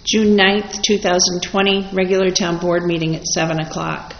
June 9th, 2020, regular town board meeting at 7 o'clock.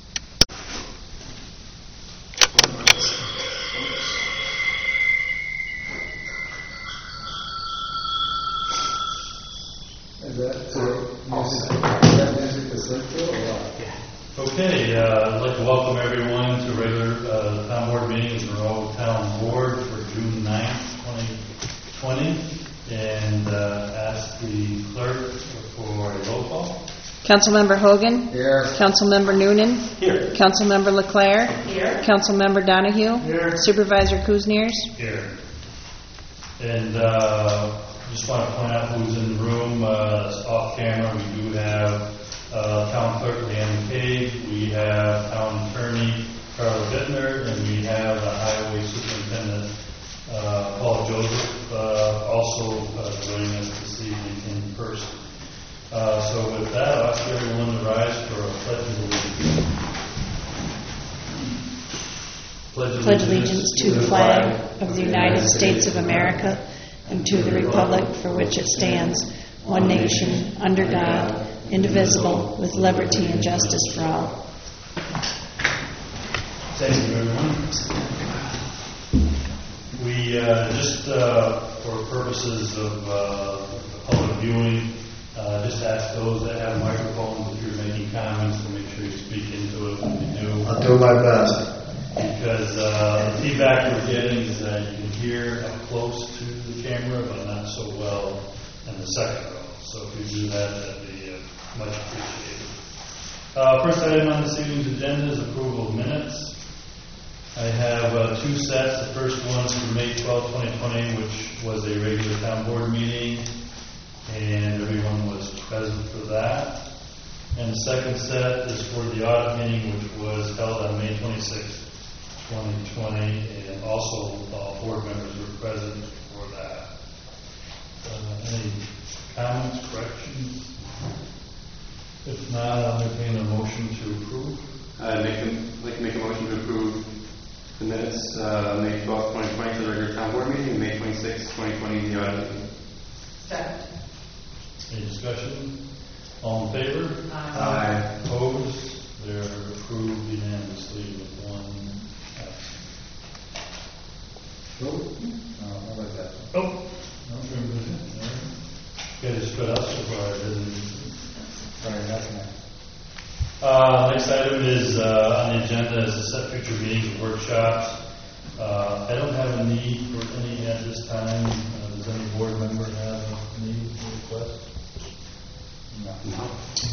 Okay, I'd like to welcome everyone to regular town board meetings in Monroe Town Board for June 9th, 2020, and ask the clerk for a roll call. Councilmember Hogan? Here. Councilmember Noonan? Here. Councilmember LeClaire? Here. Councilmember Donahue? Here. Supervisor Kuzniers? Here. And just want to point out who's in the room. It's off camera. We do have Town Clerk Leanne McCabe, we have Town Attorney Carla Bittner, and we have the Highway Superintendent Paul Joseph also joining us this evening in person. So with that, I'll ask everyone to rise for a pledge of allegiance. Pledge allegiance to the flag of the United States of America and to the republic for which it stands, one nation, under God, indivisible, with liberty and justice for all. Thank you, everyone. We just for purposes of public viewing, just ask those that have microphones if you're making comments to make sure you speak into it when you do. I'll do my best. Because the feedback we're getting is that you can hear up close to the camera, but not so well in the second row. So if you do that, that'd be much appreciated. First item on this evening's agenda is approval of minutes. I have two sets. The first one is for May 12, 2020, which was a regular town board meeting, and everyone was present for that. And the second set is for the audit meeting, which was held on May 26, 2020, and also all board members were present for that. Any comments, corrections? If not, I'll entertain a motion to approve. I'd like to make a motion to approve the minutes May 12, 2020 for the regular town board meeting, and May 26, 2020 the audit meeting. Second. Any discussion? All in favor? Aye. Opposed? They're approved unanimously with one absent. How about that? Oh, no, very good. All right. You guys split up so far. I didn't. Sorry, that's nice. Next item is on the agenda is to set future meetings and workshops. I don't have a need for any at this time. Does any board member have a need or request? No.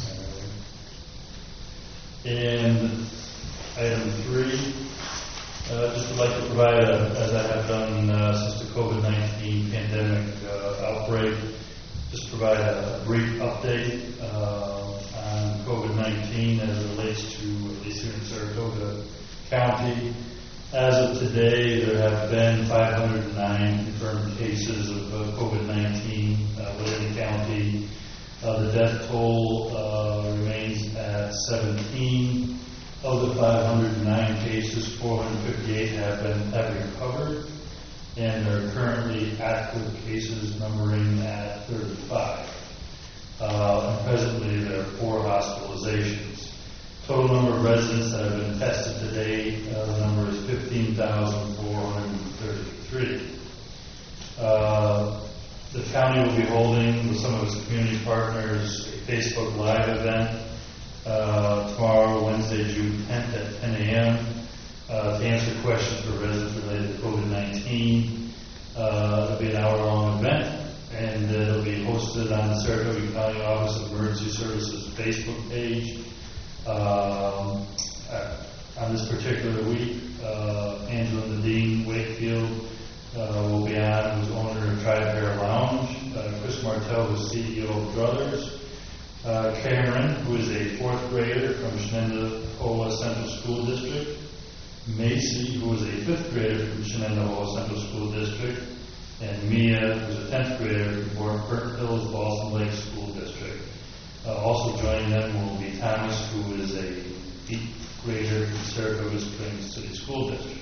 And item 3, just would like to provide, as I have done since the COVID-19 pandemic outbreak, just provide a brief update on COVID-19 as it relates to, at least here in Saratoga County. As of today, there have been 509 confirmed cases of COVID-19 within the county. The death toll remains at 17. Of the 509 cases, 458 have recovered, and there are currently active cases numbering at 35. And presently, there are 4 hospitalizations. Total number of residents that have been tested today, the number is 15,433. The county will be holding, with some of its community partners, a Facebook Live event tomorrow, Wednesday, June 10th at 10 a.m. To answer questions for residents related to COVID-19. It'll be an hour-long event, and it'll be hosted on the Saratoga County Office of Emergency Services Facebook page. On this particular week, Angela Nadine Wakefield will be on, who's owner of Tri-Bear Lounge. Chris Martell, who's CEO of Brothers. Cameron, who is a 4th grader from Shenandoah Central School District. Macy, who is a 5th grader from Shenandoah Central School District. And Mia, who's a 10th grader from Burnt Hills Boston Lake School District. Also joining them will be Thomas, who is a 8th grader from Saratoga Springs City School District.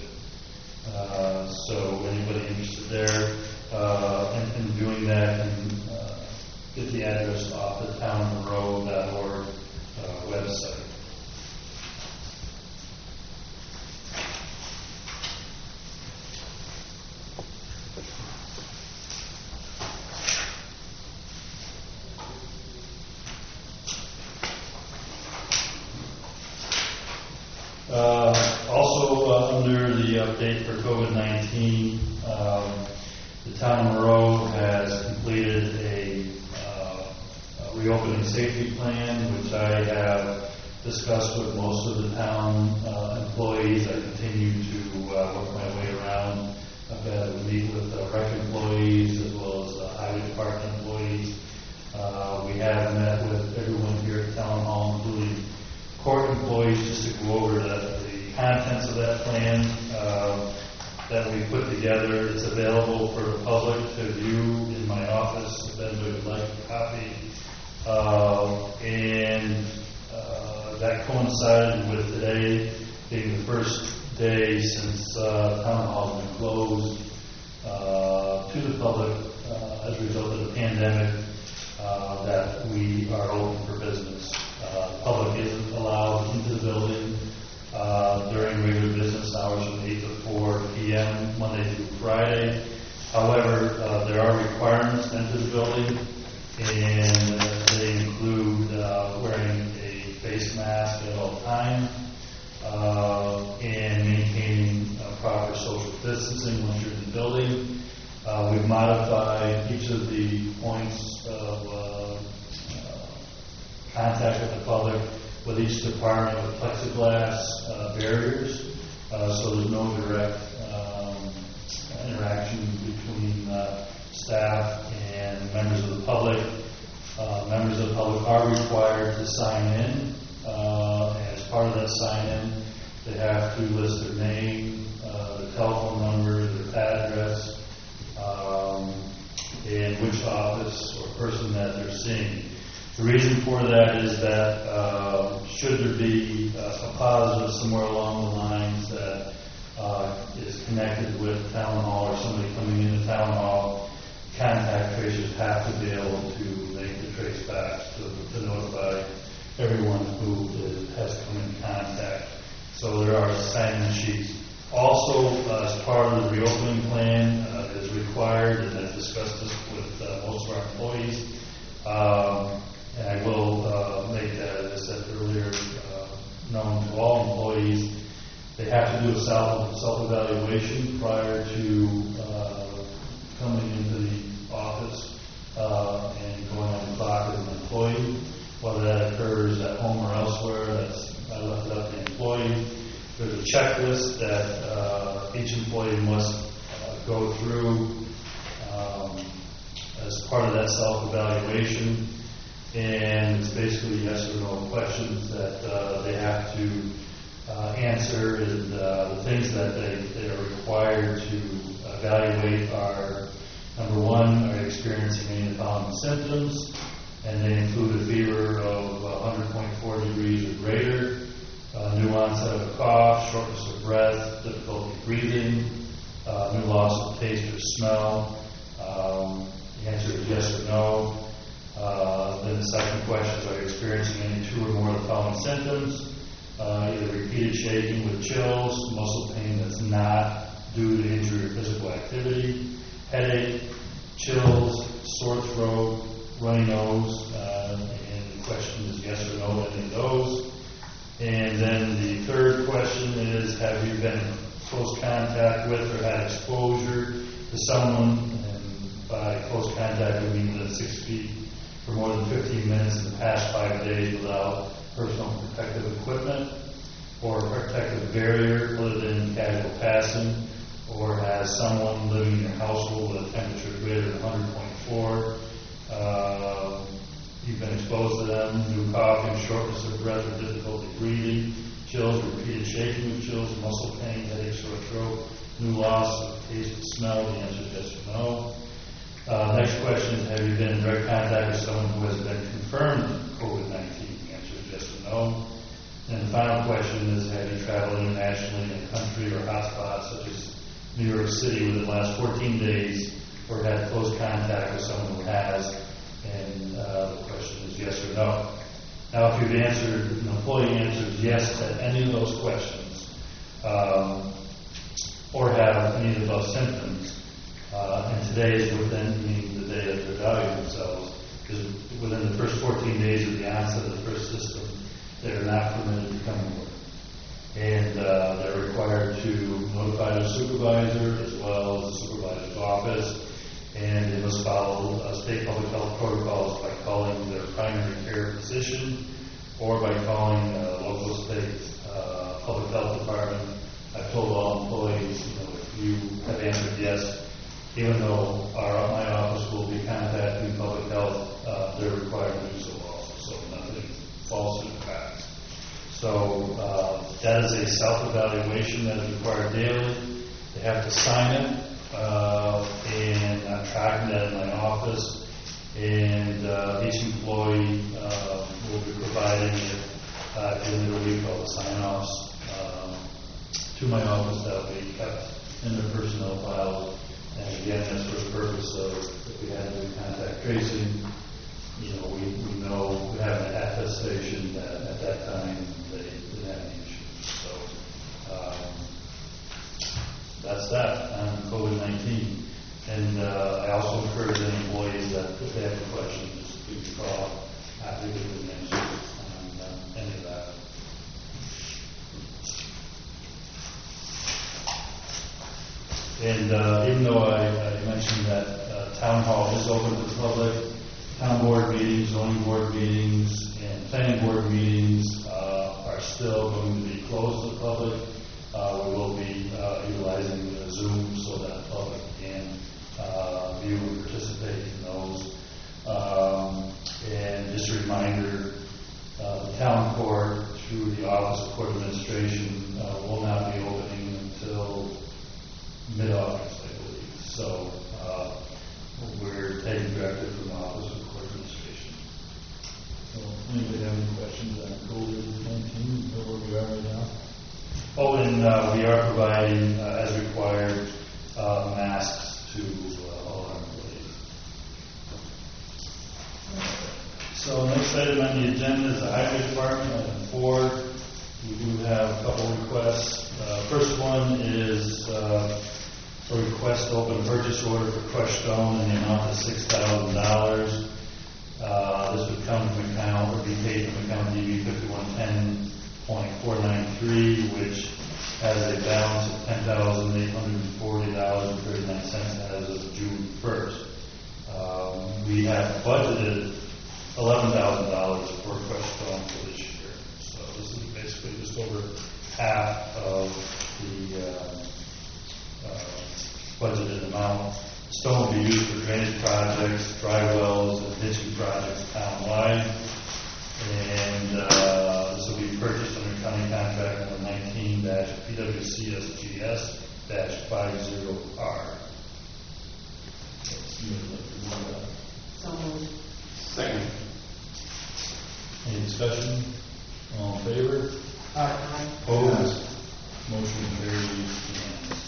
So anybody interested there in doing that can get the address off the townroad.org website. Also, under the update for COVID-19, the town of Monroe has completed a reopening safety plan, which I have discussed with most of the town employees. I continue to work my way around. I've had to meet with rec employees as well as highway department employees. We have met with everyone here at Town Hall, including court employees, just to go over the contents of that plan that we put together. It's available for the public to view in my office if anybody would like a copy. That coincided with today being the first day since Town Hall has been closed to the public as a result of the pandemic that we are open for business. The public isn't allowed into the building during regular business hours from 8 to 4 p.m. Monday through Friday. However, there are requirements to enter the building, and they include wearing a face mask at all times and maintaining proper social distancing once you're in the building. We've modified each of the points of contact with the public with each department with plexiglass barriers, so there's no direct interaction between staff and members of the public. Members of the public are required to sign in. As part of that sign-in, they have to list their name, their telephone number, their address, and which office or person that they're seeing. The reason for that is that should there be a positive somewhere along the lines that is connected with Town Hall or somebody coming into Town Hall, contact tracers have to be able to make the trace back to notify everyone who has come in contact. So there are sign-in sheets. Also, as part of the reopening plan, it is required, and I've discussed this with most of our employees, and I will make that, as I said earlier, known to all employees. They have to do a self-evaluation prior to coming into the office and going on the clock as an employee. Whether that occurs at home or elsewhere, I left it up to the employee. There's a checklist that each employee must go through as part of that self-evaluation. And it's basically yes or no questions that they have to answer. And the things that they are required to evaluate are, number one, are you experiencing any of the following symptoms? And they include a fever of 100.4 degrees or greater, new onset of a cough, shortness of breath, difficulty breathing, new loss of taste or smell. The answer is yes or no. Then the second question is, are you experiencing any two or more of the following symptoms? Either repeated shaking with chills, muscle pain that's not due to injury or physical activity, headache, chills, sore throat, runny nose, and the question is yes or no to any of those. And then the third question is, have you been in close contact with or had exposure to someone, and by close contact I mean within 6 feet, for more than 15 minutes in the past 5 days without personal protective equipment or a protective barrier other than casual passing, or has someone living in your household with a temperature greater than 100.4, you've been exposed to them, new coughing, shortness of breath or difficulty breathing, chills, repeated shaking with chills, muscle pain, headache, sore throat, new loss of taste and smell. The answer is yes or no. Next question is, have you been in direct contact with someone who has been confirmed COVID-19? The answer is yes or no. And the final question is, have you traveled internationally in a country or hotspot such as New York City within the last 14 days or had close contact with someone who has? And no. Now, if you've answered, an employee answers yes to any of those questions, or have any of those symptoms, and today is within, meaning the day that they're valuing themselves, because within the first 14 days of the onset of the first system, they're not permitted to come to work. And they're required to notify their supervisor as well as the supervisor's office, and they must follow state public health protocols by calling their primary care physician or by calling local state public health department. I've told all employees, if you have answered yes, even though my office will be contacting public health, they're required to do so also, so nothing false in the facts. So that is a self-evaluation that is required daily. They have to sign it, and I'm tracking that in my office. And each employee will be providing it at the end of the week, all the sign-offs to my office that will be kept in their personnel files. And again, that's for the purpose of if we had to do contact tracing, we know we have an attestation that at that time they didn't have any issues. So that's that on COVID-19. And I also encourage any employees that if they have any questions, just give me a call. Happy to give them answers on any of that. And even though I mentioned that town hall is open to the public, town board meetings, zoning board meetings, and planning board meetings are still going to be closed to the public. We will be utilizing Zoom so that the public can view and participate in those. And just a reminder, the town court through the Office of Court Administration will not be opening until mid-August, I believe. So we're taking directive from the Office of Court Administration. So, anybody have any questions on COVID-19, or where we are right now? Oh, and we are providing, as required, masks to all our employees. So next item on the agenda is the Highway Department, item 4. We do have a couple requests. First one is a request to open a purchase order for crushed stone in the amount of $6,000. This would come from account, or be paid from account DB 5110.493, which has a balance of $10,840.39 as of June 1st. We have budgeted $11,000 for crushed stone for this year. So this is basically just over half of the budgeted amount. Stone will be used for drainage projects, dry wells, and ditching projects townwide. And this will be purchased under county contract number 19-PWCSGS-50R. So moved. Second. Any discussion? All in favor? Aye. Opposed? Motion carries unanimous.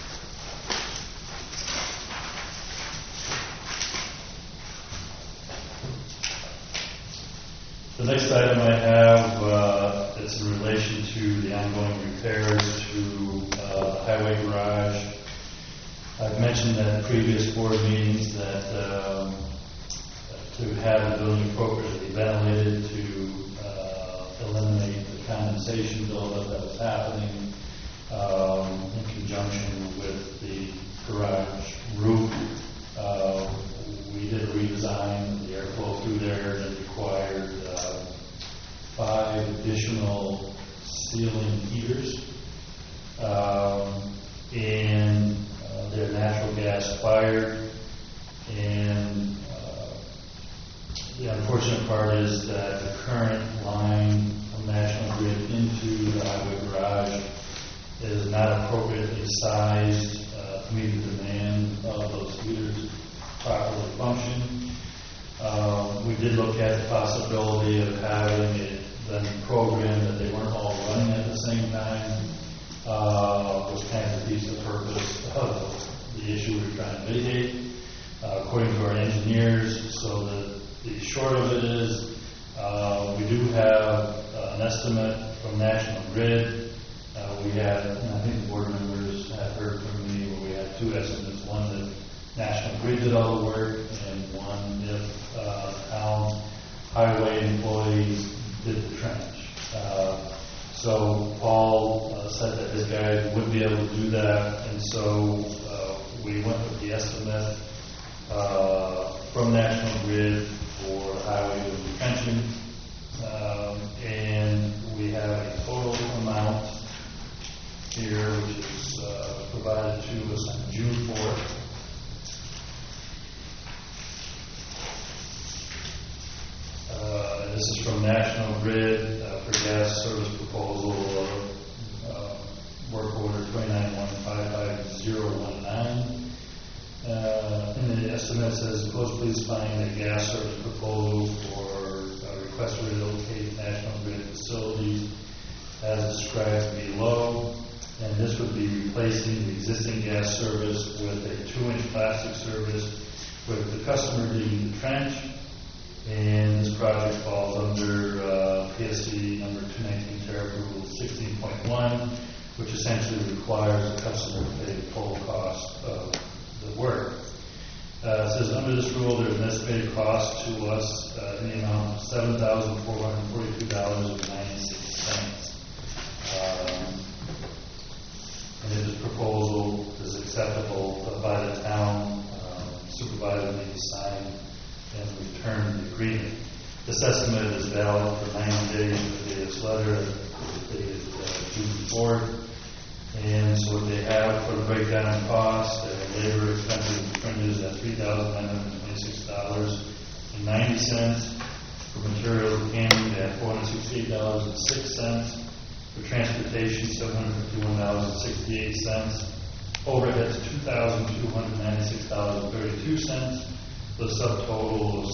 The next item I have, it's in relation to the ongoing repairs to the highway garage. I've mentioned at previous board meetings that to have the building appropriately ventilated to eliminate the condensation buildup that was happening in conjunction with the garage roof. We did a redesign of the airflow through there that required 5 additional ceiling heaters, and they're natural gas fired. And the unfortunate part is that the current line from National Grid into the highway garage is not appropriately sized to meet the demand of those heaters properly function. We did look at the possibility of having it then programmed that they weren't all running at the same time, which kind of defeats the purpose of the issue we're trying to mitigate. According to our engineers, so the short of it is We do have an estimate from National Grid. We had, and I think the board members have heard from me, where we had two estimates. One that National Grid did all the work, and one if town highway employees did the trench. So Paul said that his guys would be able to do that, and so we went with the estimate from National Grid for highway trenching, and we have a total amount here, which is provided to us on June 4th. This is from National Grid for gas service proposal work order 291555019. And the estimate says, please find a gas service proposal for request to relocate National Grid facilities as described below. And this would be replacing the existing gas service with a 2-inch plastic service with the customer digging the trench. And this project falls under PSC number 219 tariff rule 16.1, which essentially requires the customer to pay the total cost of the work. It says under this rule, there's an estimated cost to us in the amount of $7,442.96. And if this proposal is acceptable by the town, supervisor may sign and return the agreement. This estimate is valid for 90 days from the date of this letter, dated June 4th. And so what they have for the breakdown in cost, labor expenses and fringes at $3,926.90. For materials and handling at $468.06. For transportation, $751.68. Overheads, $2,296.32. The subtotal of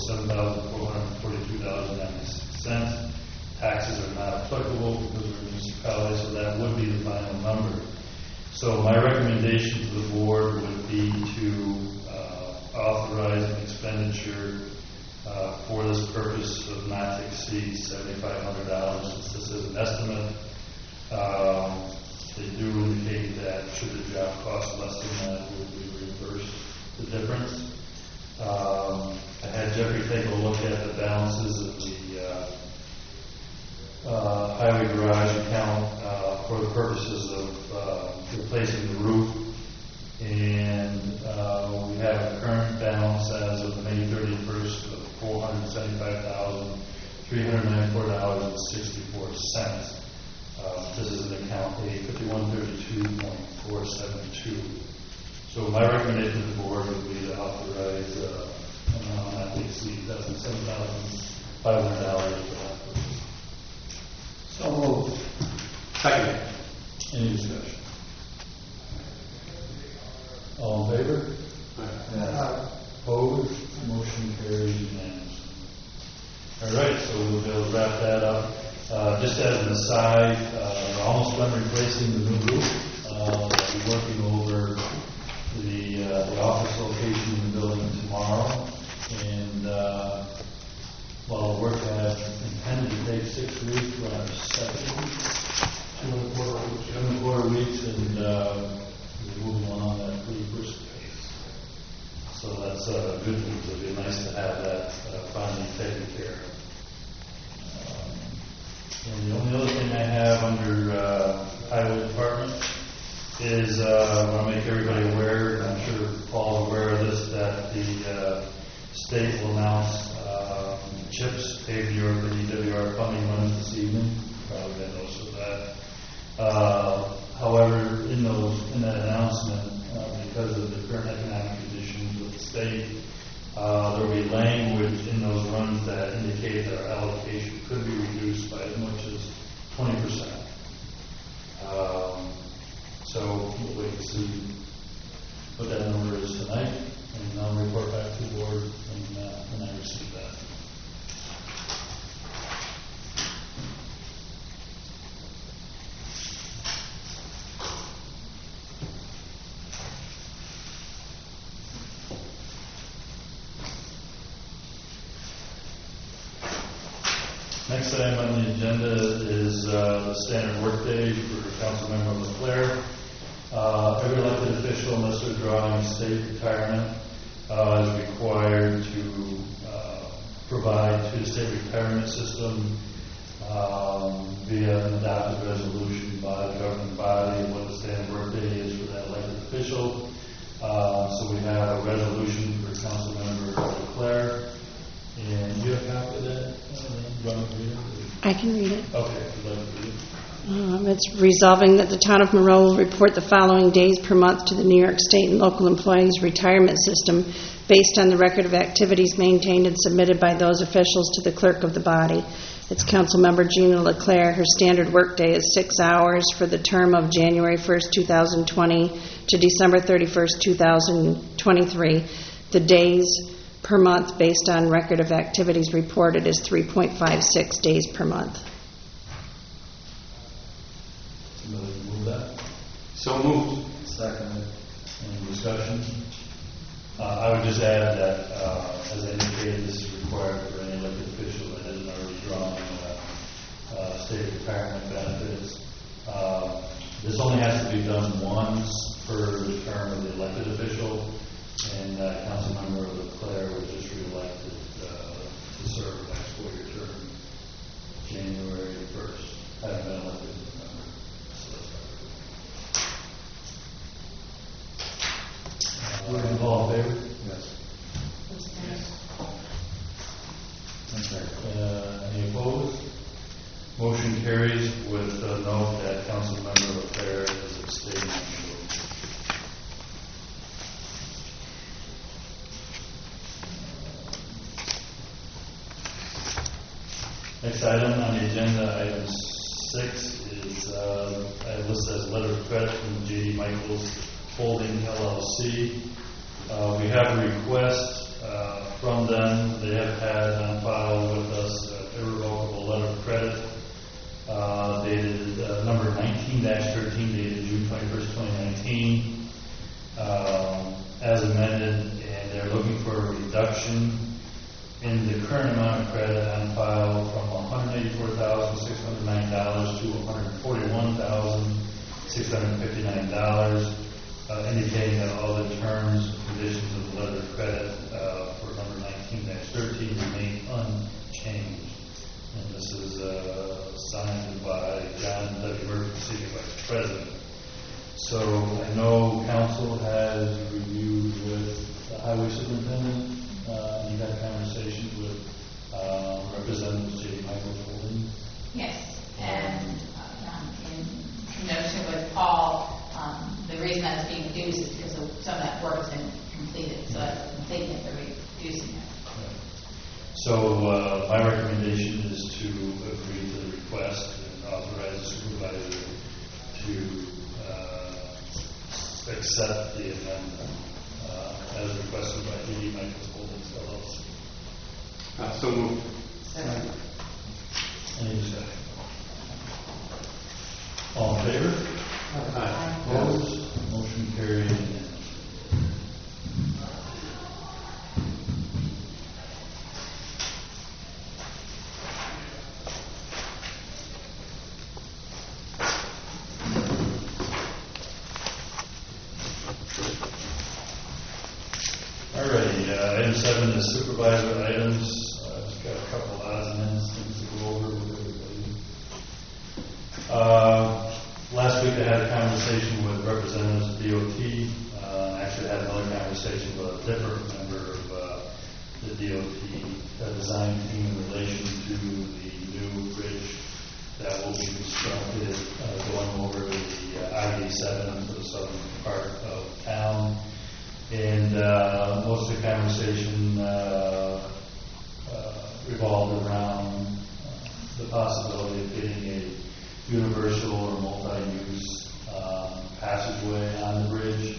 $7,442.96. Taxes are not applicable because we're a municipality, so that would be the final number. So my recommendation to the board would be to authorize an expenditure for this purpose of not to exceed $7,500, since this is an estimate. They do indicate that should the job cost less than that, we will reimburse the difference. I had Jeffrey take a look at the balances of the highway garage account for the purposes of replacing the roof. And we have a current balance as of May 31st of $475,394.64. This is an account A5132.472. So my recommendation to the board would be to authorize an amount not to exceed $7,500 for that purpose. So moved. Second. Any discussion? All in favor? Yes. Opposed? Motion carries unanimously. All right, so we'll be able to wrap that up. Just as an aside, we're almost done replacing the new roof. We'll be working over the office location in the building tomorrow. And while the work had intended to take 6 weeks, we're on 7 weeks, 2.25 weeks, and we're moving along at a pretty brisk pace. So that's good news. It'll be nice to have that finally taken care of. And the only other thing I have under highway department is I want to make everybody aware, and I'm sure Paul's aware of this, that the state will announce CHIPS, Paved Europe, and EWR funding runs this evening. Probably got notice of that. However, in that announcement, because of the current economic conditions of the state, there will be language in those runs that indicate that our allocation could be reduced by as much as 20%. So we'll wait to see what that number is tonight, and I'll report back to the board when I receive that. Next item on the agenda is the standard workday for Councilmember Leclerc. Every elected official, unless they're drawing state retirement, is required to provide to the state retirement system via an adopted resolution by the governing body what the standard workday is for that elected official. So we have a resolution for Councilmember Leclerc. And do you have a copy of that? You want to read it? I can read it. Okay, if you'd like to read it. It's resolving that the town of Monroe will report the following days per month to the New York State and local employees retirement system based on the record of activities maintained and submitted by those officials to the clerk of the body. It's Councilmember Gina Leclerc. Her standard workday is 6 hours for the term of January 1st, 2020 to December 31st, 2023. The days per month based on record of activities reported is 3.56 days per month. Somebody move that? So moved. Second. Any discussion? I would just add that, as I indicated, this is required for any elected official that isn't already drawing state retirement benefits. This only has to be done once per the term of the elected official, and Councilmember Leclerc was just reelected to serve the next 4-year term, January 1st. Haven't been elected in November. So all in favor? Yes. Any opposed? Motion carries with a note that Councilmember Leclerc is abstaining. Next item on the agenda, item 6, is I listed as a letter of credit from J.D. Michaels Holding LLC. We have a request from them. They have had on file with us an irrevocable letter of credit dated number 19-13 dated June 21st, 2019 as amended, and they're looking for a reduction in the current amount of credit on file from $184,609 to $141,659, indicating that all the terms and conditions of the letter of credit for number 19-13 remain unchanged. And this is signed by John W. Murphy, Senior Vice President. So I know council has reviewed with the Highway Superintendent. You had conversations with Representative J.D. Michaels Holding. Yes, and in conjunction with Paul, the reason that it's being reduced is because some of that work has been completed, so that's completing it, they're reducing it. So my recommendation is to agree to the request and authorize the supervisor to accept the amendment as requested by J.D. Michaels Holdings LLC. So moved. Second. Any discussion? All in favor? Aye. Opposed? Motion carried. Alrighty, item 7 is supervisor items. Just got a couple odds and ends things to go over with everybody. Last week I had a conversation with representatives of DOT. Actually had another conversation with a different member of the DOT design team in relation to the new bridge that will be constructed going over the I-87 to the southern part of town. And most of the conversation revolved around the possibility of getting a universal or multi-use passageway on the bridge.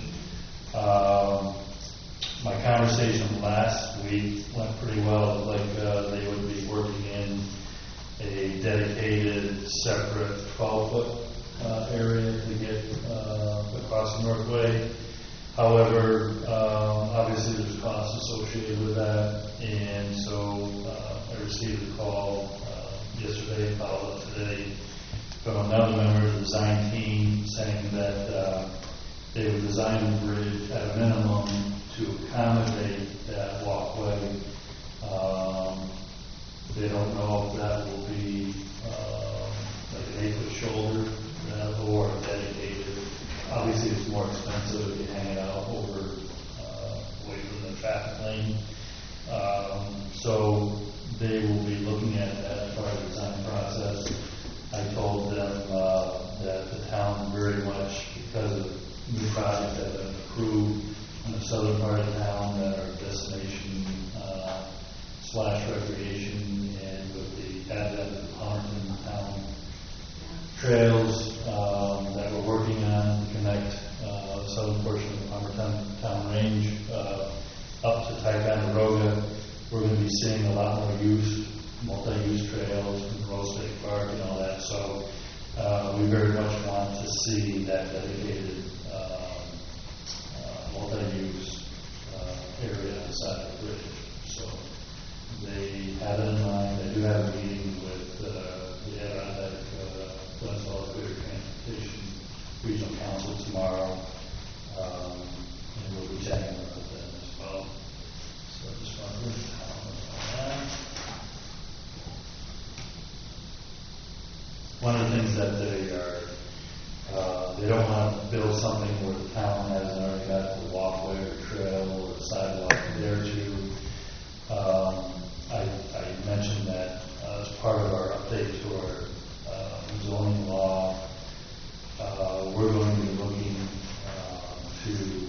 My conversation last week went pretty well. Like they would be working in a dedicated, separate 12-foot area to get across the Northway. However, obviously there's costs associated with that, and so I received a call yesterday, followed up today from another member of the design team saying that they would design the bridge at a minimum to accommodate that walkway. They don't know if that will be like an 8-foot shoulder or dedicated. Obviously, it's more expensive if you hang it out over away from the traffic lane. So they will be looking at that as part of the design process. I told them that the town very much, because of new projects that have been approved in the southern part of town that are destination / recreation, and with the advent of the Palmerton town trails that we're working on to connect the southern portion of the Palmerton town range up to Ticonderoga, we're going to be seeing a lot more multi-use trails from Rose State Park and all that. So we very much want to see that dedicated multi-use area on the side of the bridge. So they have it in mind. They do have a meeting with the Adirondack Glens Falls Greater Transportation Regional Council tomorrow, and we'll be chatting about that as well. So I just want to comment on that. One of the things that they don't want to build something where the town hasn't already got the walkway or trail or sidewalk there too. I mentioned that as part of our update to our zoning law, we're going to be looking to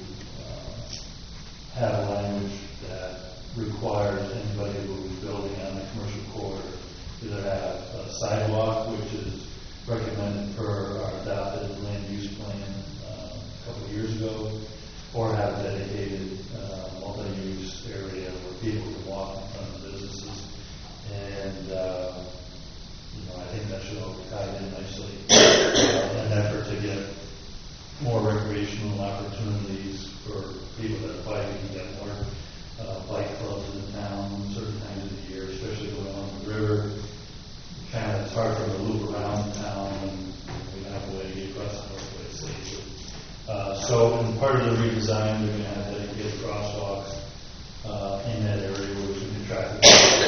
have language that requires anybody who is building on the commercial corridor either have a sidewalk, which is recommended per our adopted land use plan a couple of years ago, or have a dedicated multi-use area where people can walk in front of businesses. And I think that should all be tied in nicely in an effort to get more recreational opportunities for people that bike and get more bike clubs in the town certain times of the year, especially going along the river. Kind of, it's hard for them to loop around the town, and we have a way to get across the northway safely. So in part of the redesign, they're going to have dedicated crosswalks in that area where we can traffic.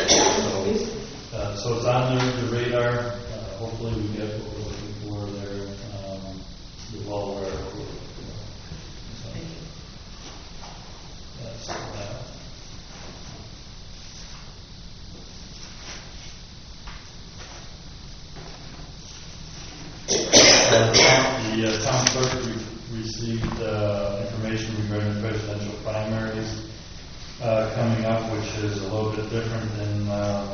So it's on the radar. Hopefully we get what we're looking for there. We're well aware of what we're looking for. So that's that. The town clerk received information regarding presidential primaries coming up, which is a little bit different than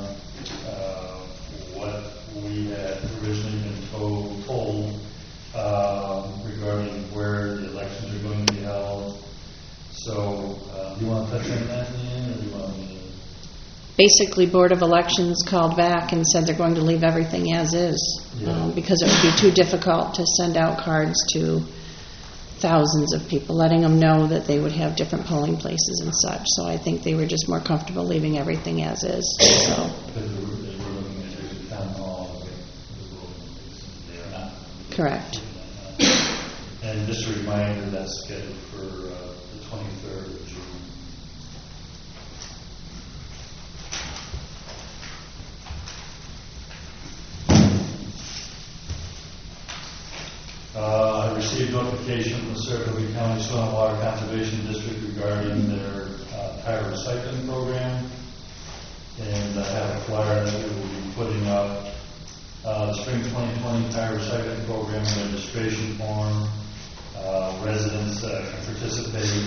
what we had originally been told regarding where the elections are going to be held. So, do you want to touch on that, Leanne, or do you want me to? Basically, Board of Elections called back and said they're going to leave everything as is, because it would be too difficult to send out cards to thousands of people, letting them know that they would have different polling places and such. So I think they were just more comfortable leaving everything as is. So. Because they were looking at the town hall as well. They are not. Correct. And just a reminder, that's scheduled for the 23rd of June. I received notification from the Saratoga County Soil and Water Conservation District regarding their tire recycling program. And I have a flyer that we will be putting up. The Spring 2020 Tire Recycling Program registration form. Residents can participate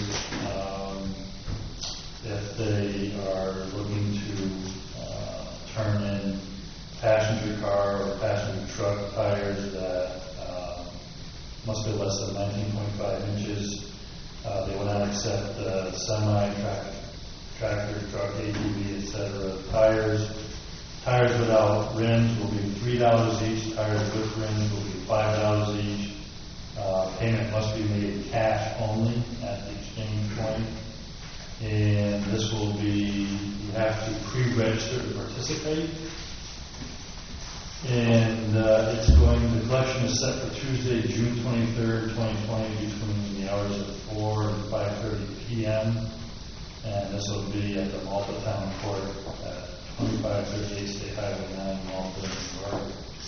if they are looking to turn in passenger car or passenger truck tires that must be less than 19.5 inches. They will not accept semi, tractor, truck, ATV, etc. Tires without rims will be $3 each. Tires with rims will be $5 each. Payment must be made cash only at the exchange point. And this will be, you have to pre-register to participate. is set for Tuesday, June 23rd, 2020, between the hours of 4 and 5:30 p.m. And this will be at the Malta Town Court at 2538 State Highway 9, Malta, New York.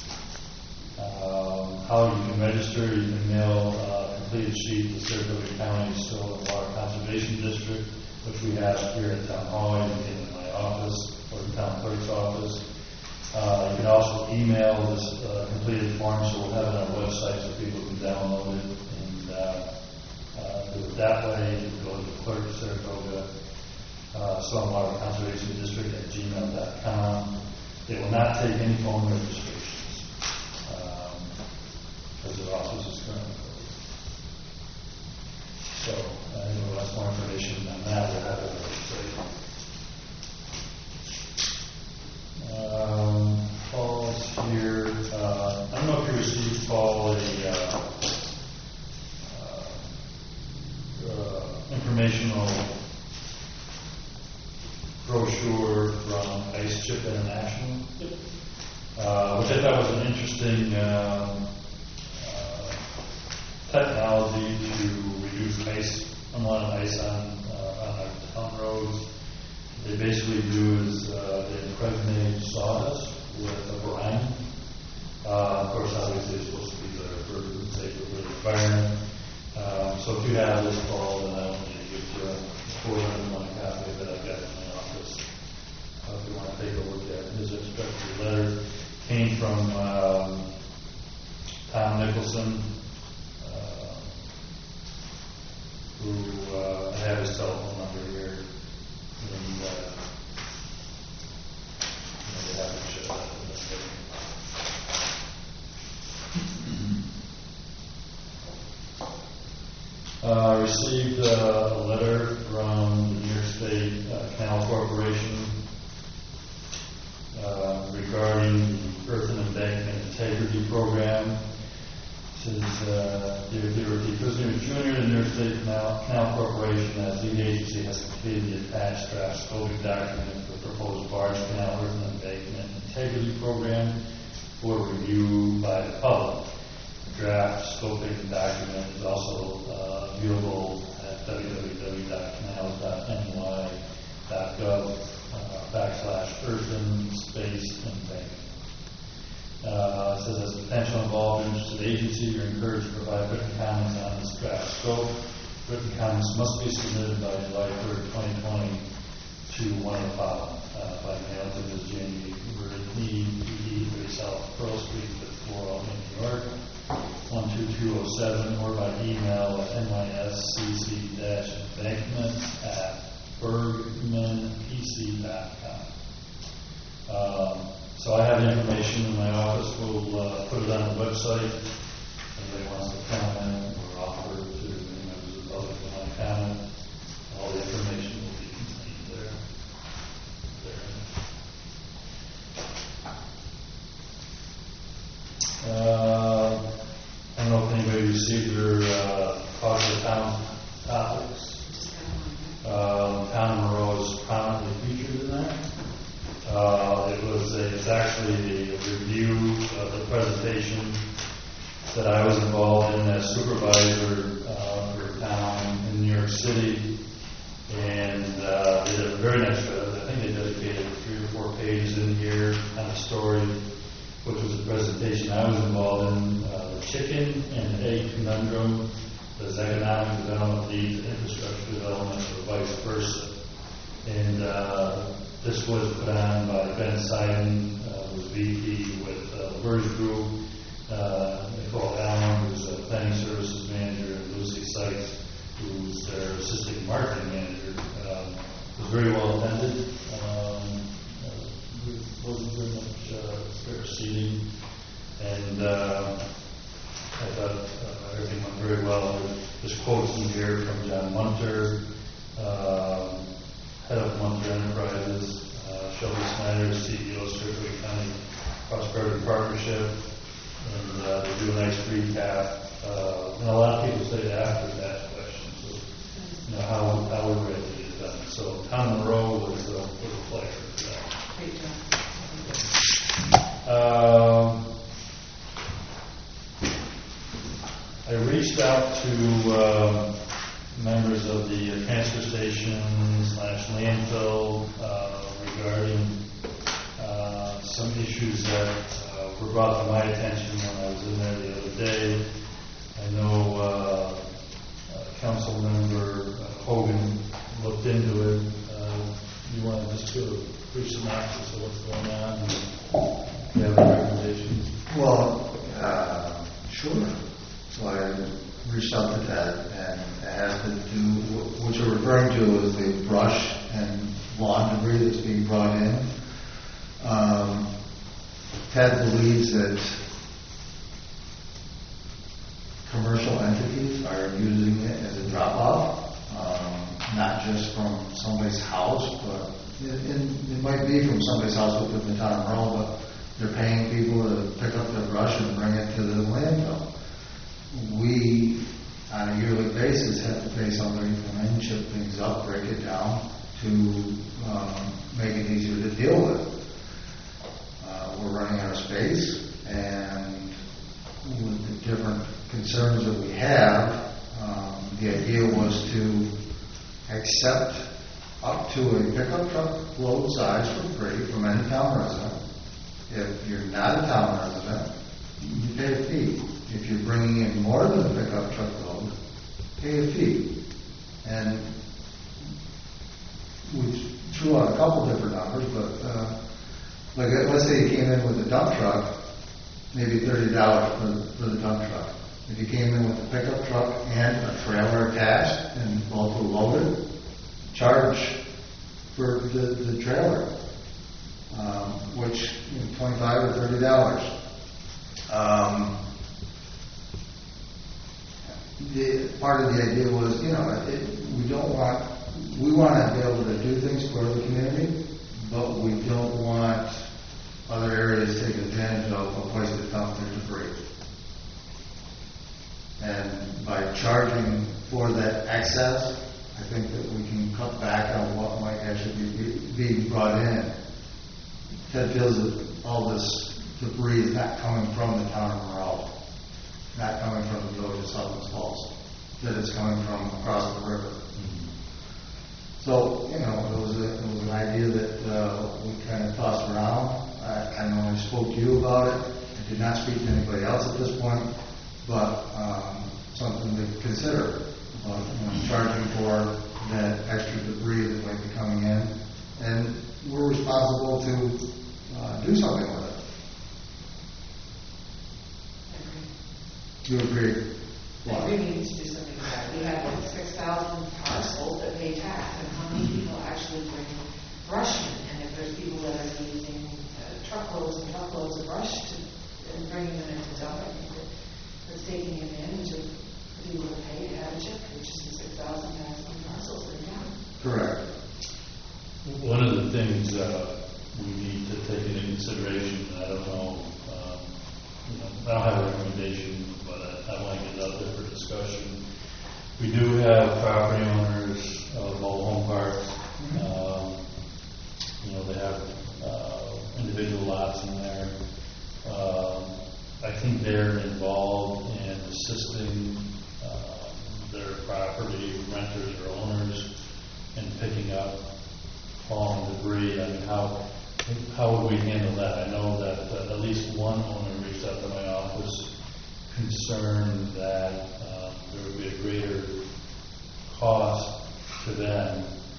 How you can register: you can mail a completed sheet to Saratoga County Soil and Water Conservation District, which we have here at Town Hall. You can get in my office or the town clerk's office. You can also email this completed form, so we'll have it on our website so people can download it and do it that way. You can go to the clerk, Saratoga Soil and Water Conservation District at gmail.com. It will not take any phone registrations because the office is currently closed. So, anyone wants more information on that, we'll have it on the website. Paul's here. I don't know if you received, Paul, informational brochure from Ice Chip International, which I thought was an interesting technology to reduce ice, unwanted ice on our town roads. They basically do is they impregnate sawdust with a brine. Of course, obviously it's supposed to be better for safer for the environment. So if you have this, Paul, then I don't need to give you a one copy of it. I've got it in my office. If you want to take a look at it. His instructor letter came from Tom Nicholson, who I have his telephone number here. And they have to show that in this thing. Received a letter from the New York State Canal Corporation regarding the Earth and Embankment Integrity Program. It says, Dear Dorothy Prisoners Jr., the New York State Canal Corporation, as lead agency, has completed the attached draft scoping document for the proposed barge canal Earth and Embankment Integrity Program for review by the public. The draft scoping document is also viewable at www.canals.ny.gov/earthen-embankment. It says, as potential involved interested agency, you're encouraged to provide written comments on this draft scope. Written comments must be submitted by July 3rd, 2020 to one of the following. By mail to Ms. Jamie PD, 3 South Pearl Street, 4 Albany, New York, 12207, or by email at nyscc-embankment@bergmanpc.com. So I have the information in my office. We'll put it on the website. If anybody wants to comment or offer to any members of the public who want to comment, all the information will be contained there. I don't know if anybody received their Talk of the Town topics. Town of Monroe is prominently featured in that. It's actually a review of the presentation that I was involved in as supervisor for a town in New York City, and they did a very nice job. I think they dedicated 3 or 4 pages in here on the story, which was a presentation I was involved in, the chicken and egg conundrum. Does economic development lead to infrastructure development or vice versa? And this was put on by Ben Simon, who's VP with Burge Group, Nicole Allen, who's a planning services manager, and Lucy Sykes, who's their assistant marketing manager. It was very well attended. It wasn't very much spare seating, and I thought everything went very well. There's quotes in here from John Munter, head of Munter Enterprises, Shelby Snyder, CEO of Saratoga County Prosperity Partnership, and they do a nice recap. And a lot of people stayed after that question, so how we really get it done. So Tom Monroe was a pleasure for that. Great job. reached out to members of the transfer station / landfill regarding some issues that were brought to my attention when I was in there the other day. I know Council Member Hogan looked into it. You want to just do a brief synopsis of what's going on? And you have any recommendations? Well, sure. So I reached out to Ted, and it has to do, what you're referring to is the brush and lawn debris that's being brought in. Ted believes that commercial entities are using it as a drop-off, not just from somebody's house, but it might be from somebody's house within the town of Merle, but they're paying people to pick up their brush and bring it to the landfill. We, on a yearly basis, have to pay somebody to come in, chip things up, break it down to make it easier to deal with. We're running out of space, and with the different concerns that we have, the idea was to accept up to a pickup truck load size for free from any town resident. If you're not a town resident, you pay a fee. If you're bringing in more than a pickup truck load, pay a fee. And we threw out a couple different numbers, but like let's say you came in with a dump truck, maybe $30 for the dump truck. If you came in with a pickup truck and a trailer attached and both were loaded, charge for the trailer, which $25 or $30. Part of the idea was, we want to be able to do things for the community, but we don't want other areas taking advantage of a place to dump their debris. And by charging for that excess, I think that we can cut back on what might actually be brought in. Ted feels that all this debris is not coming from the town of Merle, not coming from the village of Sutton's Falls, that it's coming from across the river. So, it was an idea that we kind of tossed around. I know I spoke to you about it. I did not speak to anybody else at this point, but something to consider about charging for that extra debris that might be coming in. And we're responsible to do something with it. You agree? I agree we need to do something about it. We have 6,000 parcels that pay tax, and how many people actually bring brush in? And if there's people that are using truckloads and truckloads of brush and bringing them into dump, I think that's taking it in to be able to pay to have a check, which is the 6,000 parcels that we have. Correct. One of the things we need to take into consideration, I don't know, I don't have a recommendation, but I want to get it out there for discussion. We do have property owners of mobile home parks. They have individual lots in there. I think they're involved in assisting their property renters or owners in picking up fallen debris. I mean, how would we handle that? I know that at least one owner reached out to my office concerned that there would be a greater cost to them.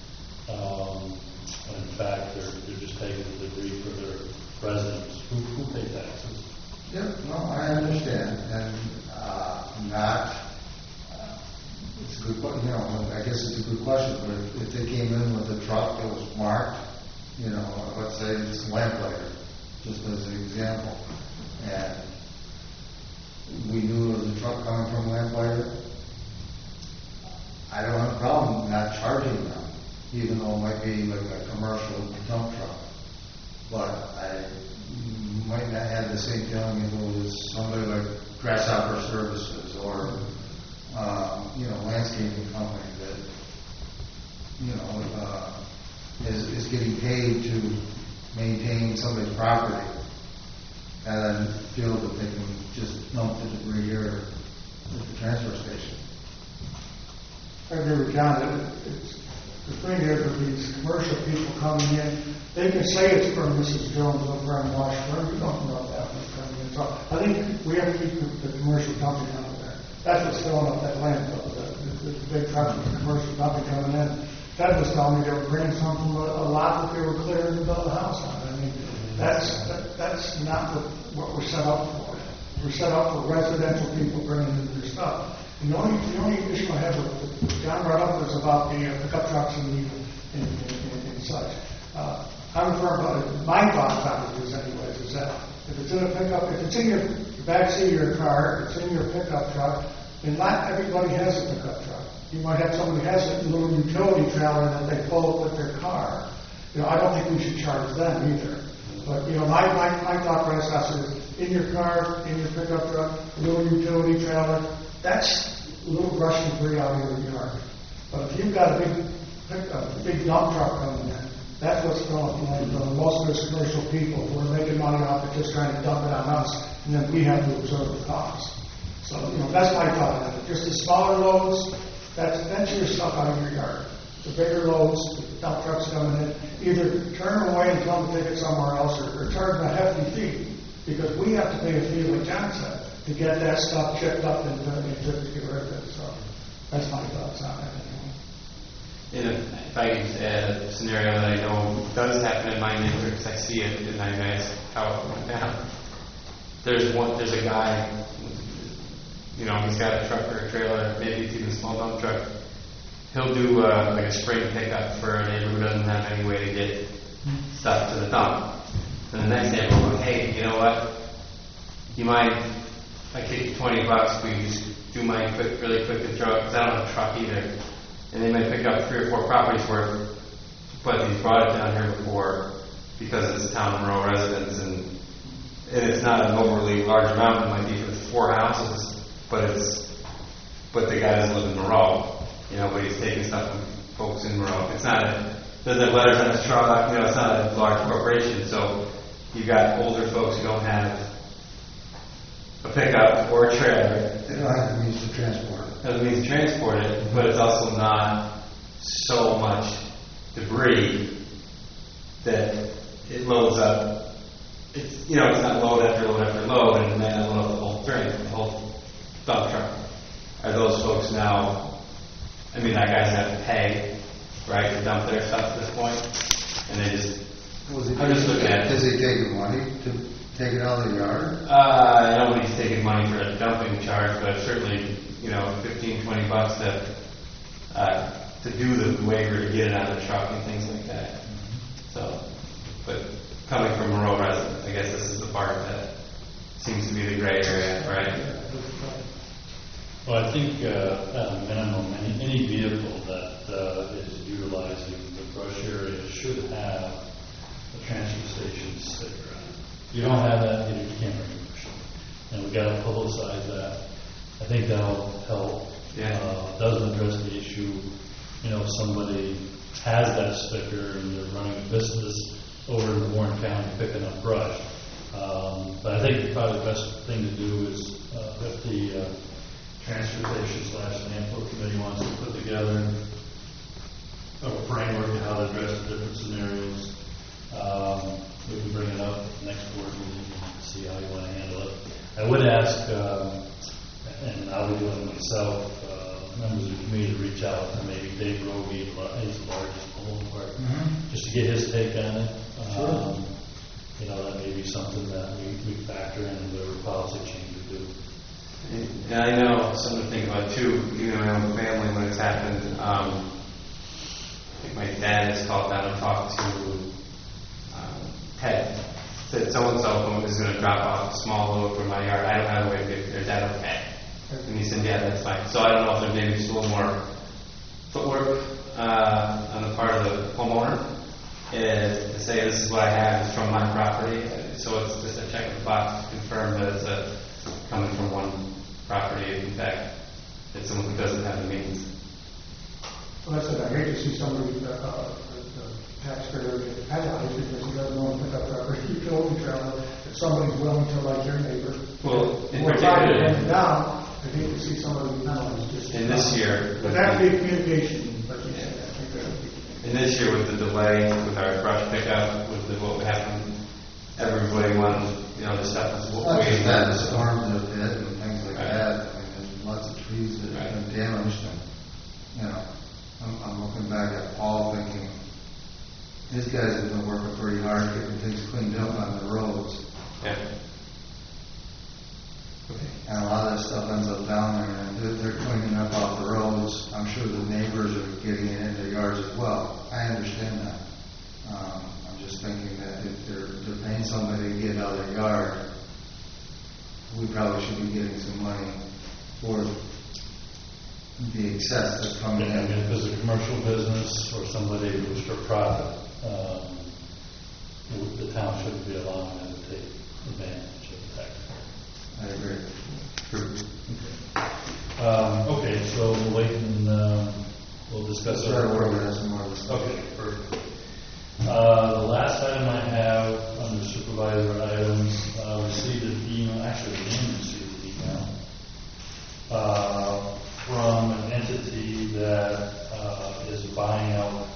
When in fact, they're just taking the debris for their residents who pay taxes. Yep, no, I understand, and it's a good question. I guess it's a good question. But if they came in with a truck that was marked, let's say it's Lamplighter, just as an example, and we knew it was a truck coming from Lamplighter, I don't have a problem not charging them, even though it might be like a commercial dump truck. But I might not have the same feeling if it was somebody like Grasshopper Services or landscaping company that is getting paid to maintain somebody's property and then feel that they can just dump the debris here at the transfer station. I agree with John, that it's, the thing is with these commercial people coming in, they can say it's from Mrs. Jones over on Washburn, you don't know that one's coming in. So I think we have to keep the commercial dumping out there. That's what's filling up that landfill, the big trucks with the commercial dumping coming in. Ted was telling me they were bringing some from a lot that they were clearing to build a house on. I mean, that's not what we're set up for. We're set up for residential people bringing in their stuff. And the only issue I have with John brought up was about the pickup trucks and such. I'm referring about my thought about it is anyways, is that if it's in a pickup, if it's in your backseat of your car, if it's in your pickup truck, then not everybody has a pickup truck. You might have somebody who has a little utility trailer that they pull up with their car. I don't think we should charge them either. But, my thought process is in your car, in your pickup truck, a little utility trailer, that's a little brush debris out of your yard. But if you've got a big dump truck coming in, that's what's going on. Most of us commercial people, we're making money off of just trying to dump it on us, and then we have to absorb the cost. So, that's my thought on it. Just the smaller loads, that's your stuff out of your yard. The bigger loads, the dump trucks coming in, either turn them away and tell them to take it somewhere else, or charge them a hefty fee, because we have to pay a fee, like John said, to get that stuff chipped up and to get rid of it. So that's my thoughts on it. And if I could just add a scenario that I know does happen in my neighborhood, because I see it, and I ask how it went down. There's a guy, he's got a truck or a trailer, maybe it's even a small dump truck. He'll do like a spring pickup for a neighbor who doesn't have any way to get stuff to the dump. And the next neighbor will go, hey, you know what? You mind if I kick you $20? Will you just do mine really quick to throw it? Because I don't have a truck either. And they might pick up 3 or 4 properties worth, but he's brought it down here before because it's town and rural residents, and it's not an overly large amount. It might be for 4 houses, but the guy doesn't live in Monroe. But he's taking stuff from folks in Monroe. It's not doesn't have letters on his truck. It's not a large corporation. So you've got older folks who don't have a pickup or a trailer. They don't have the means to transport it. Doesn't mean to transport it, but it's also not so much debris that it loads up. It's not load after load after load, and then it'll load up the whole thing, the whole dump truck. Are those folks now? That guy's have to pay, right, to dump their stuff at this point, and they just. I'm just looking at. Is he taking money to take it out of the yard? I don't think he's taking money for a dumping charge, but certainly, $15, $20 to do the waiver to get it out of the truck and things like that. So, but coming from a rural resident, I guess this is the part that seems to be the gray area, right? Well, I think at a minimum, any vehicle that is utilizing the brush area should have a transfer station sticker on it. If you don't have that, you can't bring a brush. And we've got to publicize that. I think that'll help. Yeah. Doesn't address the issue. If somebody has that sticker and they're running a business over in Warren County picking up brush. But I think probably the best thing to do is if the Transportation / Landfill Committee wants to put together a framework of how to address the different scenarios. We can bring it up next board meeting and see how you want to handle it. I would ask, and I'll be doing it myself, members of the committee to reach out to maybe Dave Roby, he's the largest home park, just to get his take on it. That may be something that we factor in the policy change to do. And I know something to think about too, in my own family when it's happened. I think my dad has called down and talked to Ted. Said so-and-so is going to drop off a small load from my yard. I don't have a way to get there. Is that okay? And he said, yeah, that's fine. So I don't know if there's maybe just a little more footwork on the part of the homeowner to say this is what I have, it's from my property. So it's just a check the box to confirm that it's coming from one property. In fact, it's someone who doesn't have the means. Well, that's it. I hate to see somebody, the taxpayer, get penalized because he doesn't want to pick up that utility trailer if somebody's willing to, like your neighbor. Well, in we're trying to particular, bring it down. I hate to see some of the penalties just. And this year, But that'd be communication, but yeah, I think that would be. and this year with the delay with our brush pickup, with what happened, everybody wanted, the stuff was It's not just waiting. that, the storms that have hit and things like that. I mean, there's lots of trees that have been damaged and, I'm looking back at Paul thinking, these guys have been working pretty hard getting things cleaned up on the roads. Yeah. And a lot of that stuff ends up down there and they're cleaning up off the roads. I'm sure the neighbors are getting it in their yards as well. I understand that. I'm just thinking that if they're paying somebody to get out of their yard, we probably should be getting some money for the excess that's coming I mean, in. if it's a commercial business or somebody who's for profit, the town shouldn't be allowing them to take advantage of the tax. I agree. Okay, so we'll wait and we'll discuss Sorry, our we're going to have some more of this. Okay, perfect. The last item I have under supervisor items, received an email, actually, Dan received an email from an entity that is buying out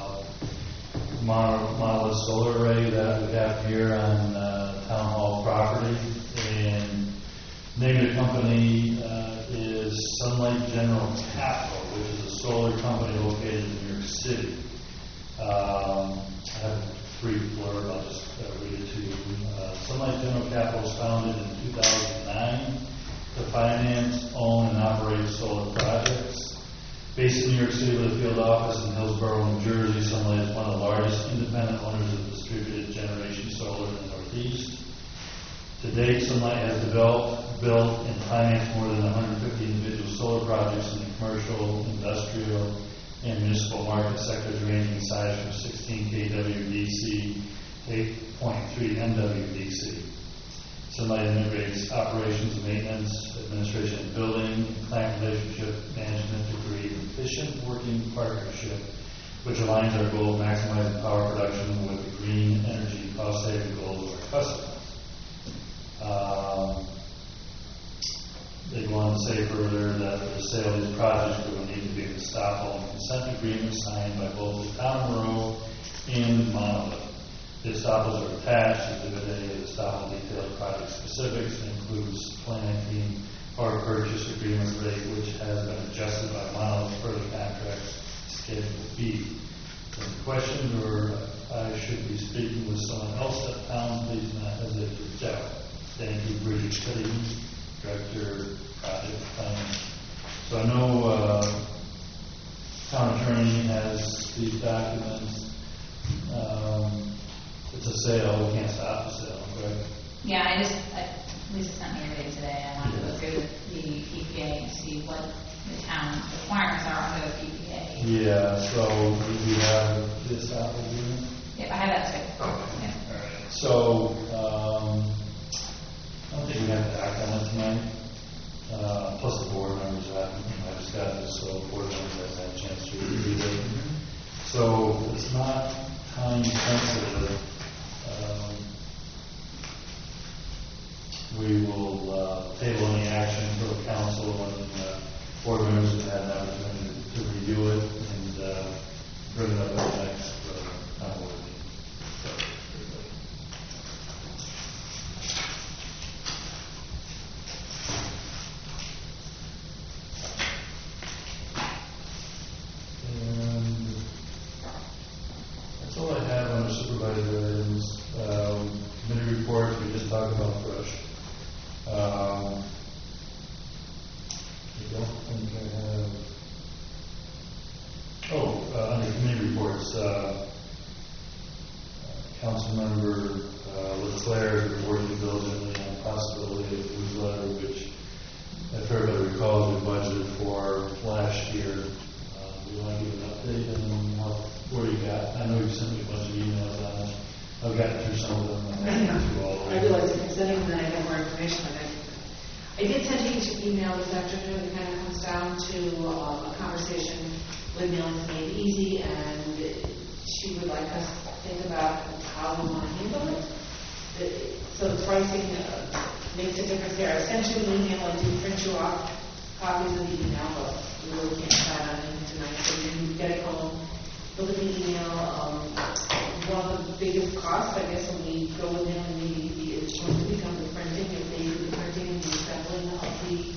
Monolith Solar Array that we have here on Town Hall property. And the name of the company is Sunlight General Capital, which is a solar company located in New York City. I have a brief blurb, I'll just read it to you. Sunlight General Capital was founded in 2009 to finance, own, and operate solar projects. Based in New York City with a field office in Hillsborough, New Jersey, Sunlight is one of the largest independent owners of distributed generation solar in the Northeast. To date, Sunlight has developed, built, and financed more than 150 individual solar projects in the commercial, industrial, and municipal market sectors ranging in size from 16 kW DC to 8.3 MW DC. Sunlight integrates operations, maintenance, administration of building, and client relationship management to create an efficient working partnership which aligns our goal of maximizing power production with the green energy cost-saving goals of our customers. They go on to say further that the sale of these projects will need to be an estoppel and consent agreement signed by both the town of Monroe and Monolith. The estoppels are attached. Exhibit A of the estoppel detailed project specifics and includes 2019 power purchase agreement rate, which has been adjusted by Monolith per the contract's Schedule B. Any questions, or I should be speaking with someone else at town, please not hesitate to reach out. Thank you, Bridget Cuddy, Director, Project Planning. So I know town attorney has these documents. It's a sale, we can't stop the sale, correct? Yeah, Lisa sent me everything today. I wanted to go through the PPA and see what the town's requirements are under the PPA. Yeah, so do we have this agreement? Yeah, I have that too. Okay. Yeah. All right. So, I don't think we have to act on it tonight. Plus the board members have, I just got this, so board members have had a chance to review it. So it's not time sensitive. We will table any action for the council when board members have had an opportunity to review it and bring it up at the next board meeting. And that's all I have under supervisor items. Committee reports, we just talked about brush. I don't think I have. Under committee reports, Councilmember Leclerc is working diligently on the possibility of newsletter, which, if everybody recalls, we budgeted for last year. Do you want to give an update on where you got? I know you sent me a bunch of emails on it. I've gotten through some of them. I realize I'm sending them, and I have more information on it. I did send you an email this afternoon. It kind of comes down to a conversation with Nancy and Easy, and she would like us to think about how we want to handle it. So the pricing makes a difference there. I sent you an email. I did print you off copies of the email, but we really can't decide on anything tonight, so you can get it home, look at the email. One of the biggest costs, I guess, when we go with them and it's going to become the printing. If they do the printing and the assembling of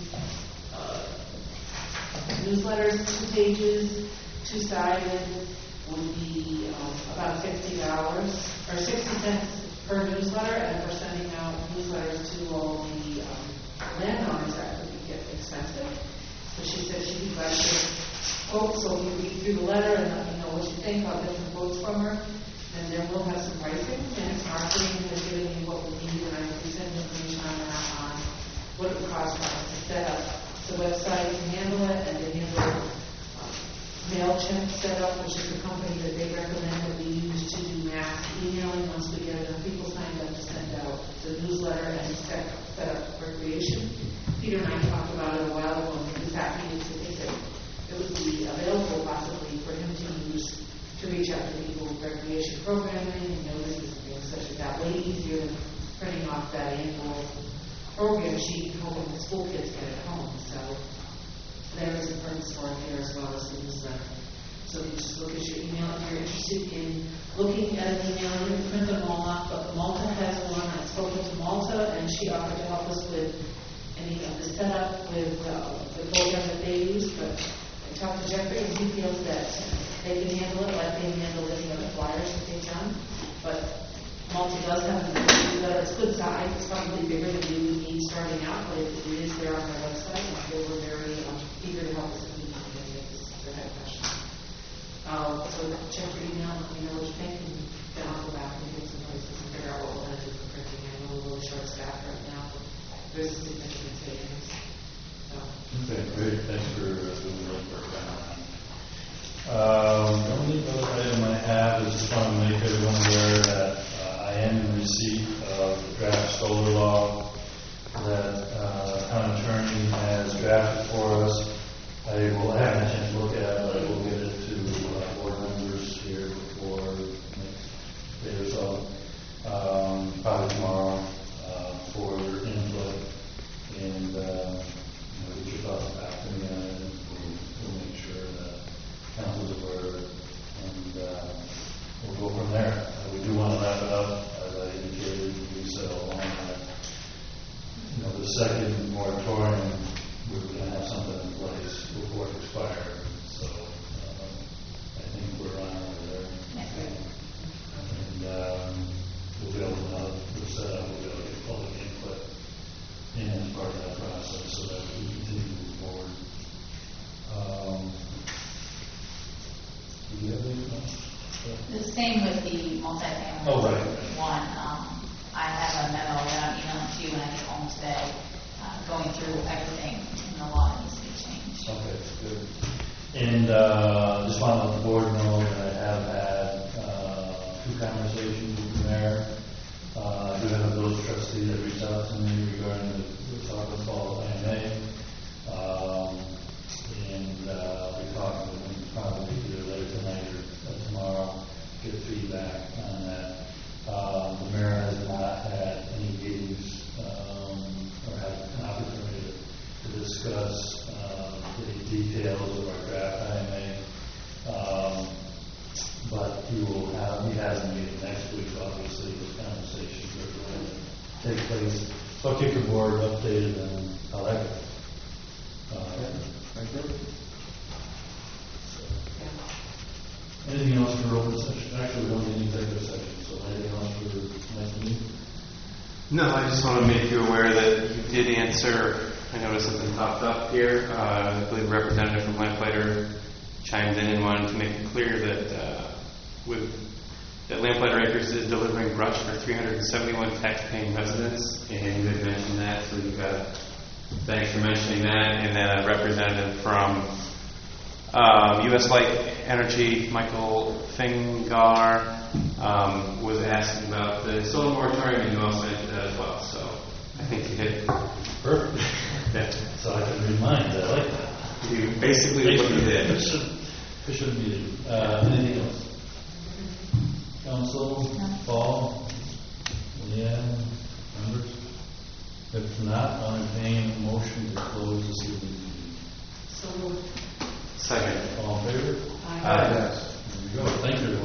the newsletters, 2 pages, 2-sided, would be about $60 or 60 cents per newsletter, and for sending out newsletters to all the landowners, that would get expensive. So she said she'd be glad to quote, so you read through the letter and let me know what you think about different quotes from her. And then we'll have some pricing, and marketing has given me what we need, and I can send information on that on what it would cost for us to set up the website to handle it, and to handle MailChimp setup, which is the company that they recommend that we use to do mass emailing once we get enough people signed up to send out the newsletter and set up recreation. Peter and I talked about it a while ago, and he was happy to think that it would be available possibly for him to use to reach out to people with recreation programming and notices and things such as that. Way easier than printing off that annual program sheet and hoping the school kids get it home. So there is a purpose for it here as well as the newsletter. So you just look at your email if you're interested in looking at an email. You can print them all off, but Malta has one. I've spoken to Malta, and she offered to help us with any of the setup with the program that they use. But I talked to Jeffrey, and he feels that they can handle it like they handle any other flyers that they've done. But Malta does have a newsletter. It's good size. It's probably bigger than you would need starting out, but it is there on their website, and they were very eager to help us if we need any of this that had questions. So check your email, let me know what you think, and then I'll go back and get some prices and figure out what we're going to do for printing. I know we're really short staffed right now, but there's significant savings. So. Okay, great. Thanks for doing the work on that. The only other item I have is just want to make everyone aware that I am in receipt of the draft solar law that the town attorney has drafted for us. I haven't had a chance to look at it, but I will get it to board members here before next day or so, probably tomorrow, for input, and get your thoughts back to me on it. We'll make sure that council's aware, and we'll go from there. We do want to wrap it up, as I indicated. We said all along that the second moratorium, we were going to have something in place before it expired. So I think we're on our way there. And we'll be able to know the setup. We'll be able to get public input in as part of that process, so that we continue to move forward. Do you have anything else? The same with the multifamily one. I have a memo that I'm emailing to you when I get home today, going through everything in the law that needs to be changed. Okay, good. And just want to let the board know that I have had 2 conversations with the mayor. I do have a village trustee that reached out to me regarding the Southwest Fall IMA. And I'll be talking with him probably either later tonight or tomorrow, get feedback on that. The mayor has not had any meetings or had an opportunity to discuss the details of our draft IMA. But he has a meeting next week, so obviously those conversations are going to take place. So I'll keep the board updated on how that goes. Thank you. Anything else for open session? Actually, we don't need executive session, so anything else for next meeting? No, I just want to make you aware that you did answer. I noticed something popped up here. I believe a representative from Lamplighter chimed in and wanted to make it clear that Lamplighter Acres is delivering brush for 371 tax-paying residents, and you had mentioned that, so you've got. Thanks for mentioning that. And then a representative from U.S. Light Energy, Michael Fingar, was asking about the solar moratorium, and you also mentioned that as well. So I think you hit perfect. Yeah. So I can remind that. I like that. You basically what you did. Official meeting. Anything else? Council, Paul, Leanne, members? If not, I'll entertain a motion to close this evening. Second. All in favor? Aye. Aye. Yes. There you go. Thank you.